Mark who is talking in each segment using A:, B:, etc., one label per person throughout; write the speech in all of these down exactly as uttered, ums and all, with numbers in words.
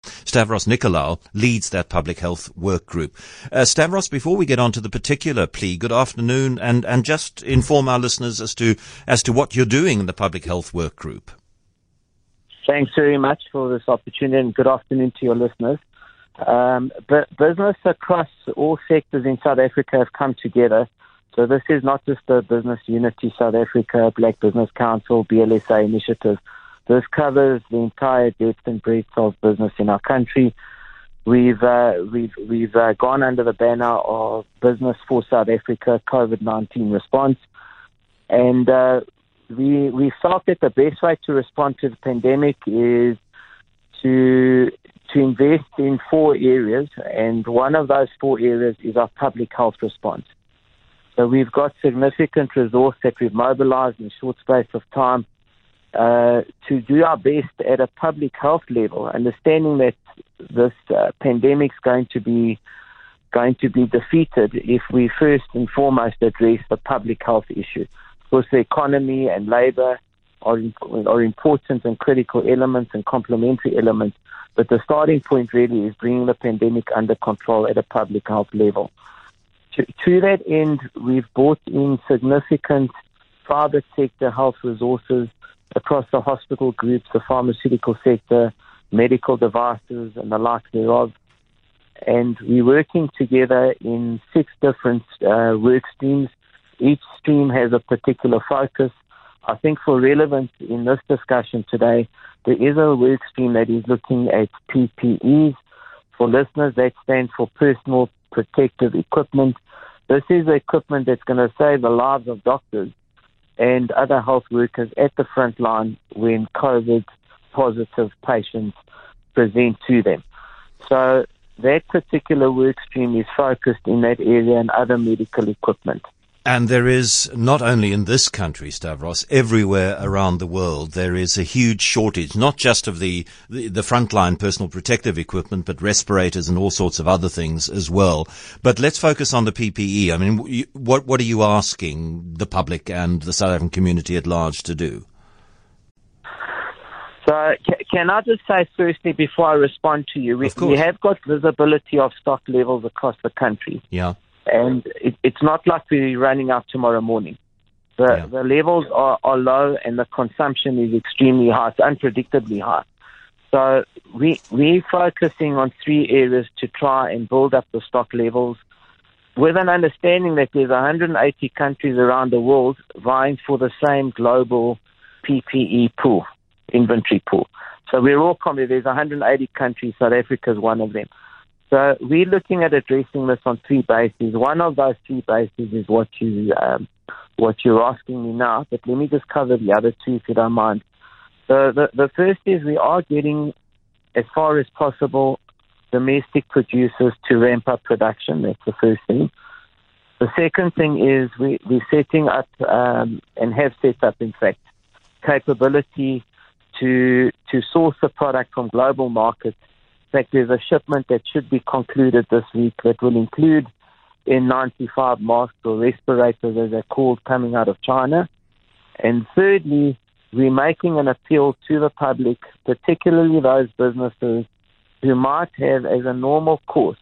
A: Stavros Nicolaou leads that public health work group. Uh, Stavros, before we get on to the particular plea, good afternoon, and, and just inform our listeners as to as to what you're doing in the public health work group.
B: Thanks very much for this opportunity, and good afternoon to your listeners. Um, but business across all sectors in South Africa have come together. So this is not just the Business Unity South Africa, Black Business Council, B L S A initiative. This covers the entire depth and breadth of business in our country. We've uh, we've we've uh, gone under the banner of Business for South Africa COVID nineteen response, and uh, we we felt that the best way to respond to the pandemic is to to invest in four areas, and one of those four areas is our public health response. So we've got significant resource that we've mobilized in a short space of time uh, to do our best at a public health level, understanding that this uh, pandemic is going to be going to be defeated if we first and foremost address the public health issue. Of course, the economy and labor are, are important and critical elements and complementary elements, but the starting point really is bringing the pandemic under control at a public health level. To, to that end, we've brought in significant private sector health resources across the hospital groups, the pharmaceutical sector, medical devices, and the like thereof. And we're working together in six different uh, work streams. Each stream has a particular focus. I think for relevance in this discussion today, there is a work stream that is looking at P P Es. For listeners, that stands for personal protective equipment. This is equipment that's going to save the lives of doctors and other health workers at the front line when COVID positive patients present to them. So that particular work stream is focused in that area and other medical equipment.
A: And there is, not only in this country, Stavros, everywhere around the world, there is a huge shortage, not just of the, the, the frontline personal protective equipment, but respirators and all sorts of other things as well. But let's focus on the P P E. I mean, what, what are you asking the public and the South African community at large to do?
B: So can I just say firstly, before I respond to you, we, we have got visibility of stock levels across the country.
A: Yeah.
B: And it, it's not like we're running out tomorrow morning. The, yeah. the levels are, are low and the consumption is extremely high. It's unpredictably high. So we, we're focusing on three areas to try and build up the stock levels with an understanding that there's one hundred eighty countries around the world vying for the same global P P E pool, inventory pool. So we're all common. There's one hundred eighty countries. South Africa is one of them. So we're looking at addressing this on three bases. One of those three bases is what you um, what you're asking me now, but let me just cover the other two if you don't mind. So the, the first is we are getting, as far as possible, domestic producers to ramp up production. That's the first thing. The second thing is we, we're setting up um, and have set up, in fact, capability to to source the product from global markets. In fact, there's a shipment that should be concluded this week that will include N ninety-five masks or respirators, as they're called, coming out of China. And thirdly, we're making an appeal to the public, particularly those businesses who might have, as a normal course,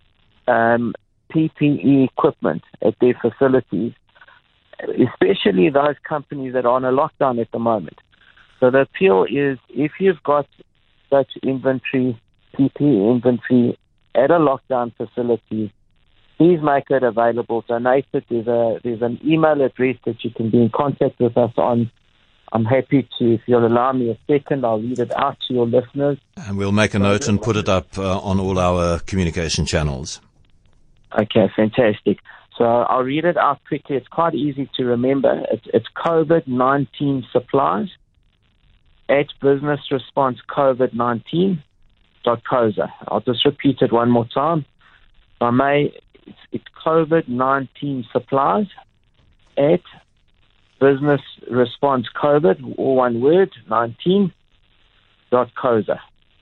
B: um, P P E equipment at their facilities, especially those companies that are on a lockdown at the moment. So the appeal is, if you've got such inventory, P P E inventory at a lockdown facility, please make it available, donate it. There's, a, there's an email address that you can be in contact with us on. I'm happy to, if you'll allow me a second, I'll read it out to your listeners.
A: And we'll make a note and put it up uh, on all our communication channels.
B: Okay, fantastic. So I'll read it out quickly. It's quite easy to remember. It's, it's COVID nineteen supplies at business response COVID nineteen dot coza. I'll just repeat it one more time. If I may, it's, it's COVID nineteen supplies at business response COVID, all one word, nineteen dot coza.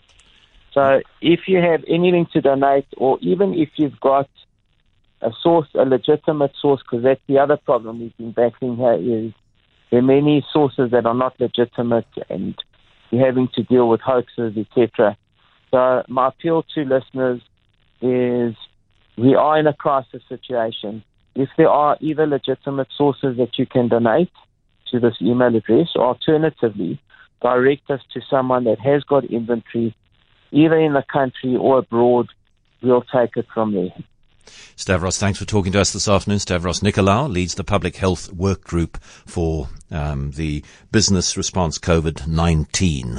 B: So if you have anything to donate, or even if you've got a source, a legitimate source, because that's the other problem we've been battling here, is there are many sources that are not legitimate and you're having to deal with hoaxes, et cetera. So my appeal to listeners is we are in a crisis situation. If there are either legitimate sources that you can donate to this email address, or alternatively, direct us to someone that has got inventory, either in the country or abroad, we'll take it from there.
A: Stavros, thanks for talking to us this afternoon. Stavros Nicolaou leads the Public Health Work Group for um, the Business Response COVID nineteen.